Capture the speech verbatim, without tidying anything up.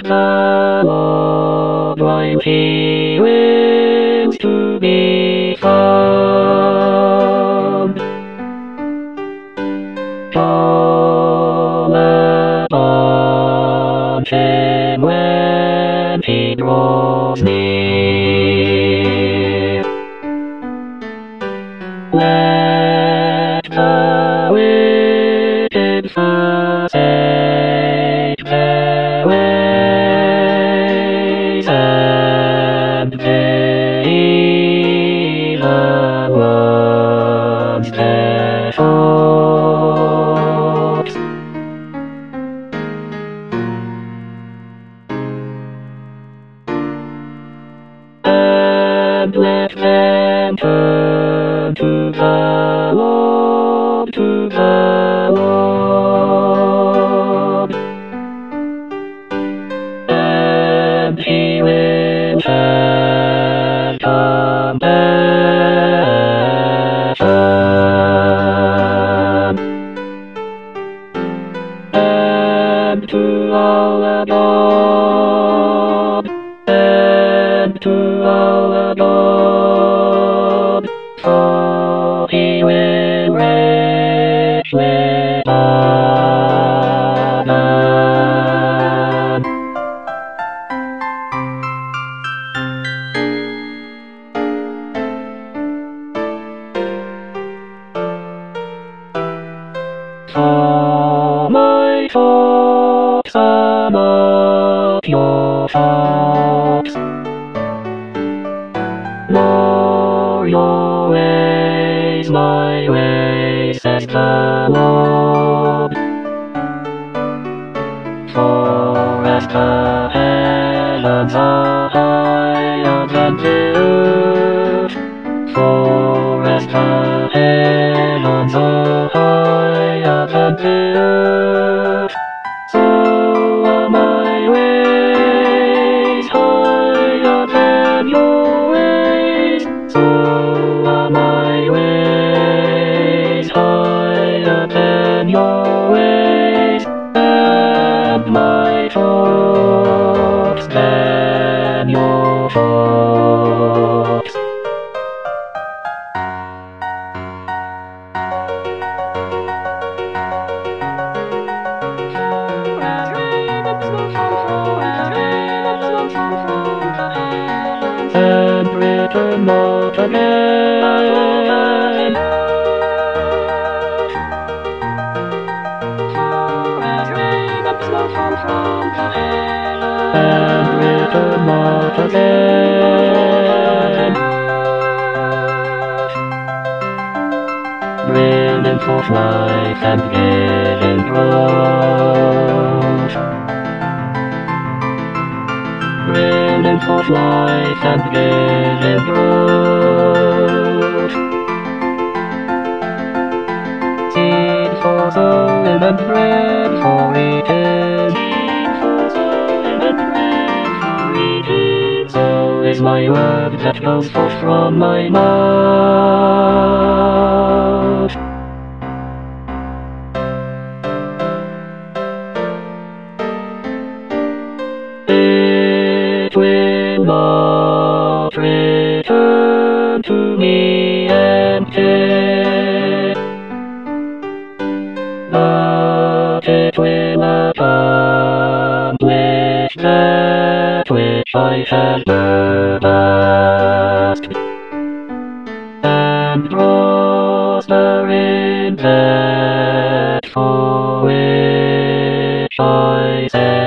the Lord while he wills to be found. Call upon him when he draws near. Let the wicked forsake their ways, and the evil ones their thoughts. And let them turn to the Lord, to the Lord, and he will turn compassion. And to all abroad, and to all abroad, for he will richly pardon. For my thoughts are not your thoughts, nor your ways my ways, says the Lord. For as the heavens are higher than the earth, for as the heavens are higher than the earth, so are my ways higher than your ways, so are my ways higher than your ways, and my thoughts than your thoughts. And return not again. And return not again. Bringing forth life and giving growth. Bringing forth life and giving growth. Seed for sowing and bread for eating. Seed for sowing and bread for eating. So is my word that goes forth from my mouth. It will not return to me empty, but it will accomplish that which I have purposed, and prosper in that for which I said.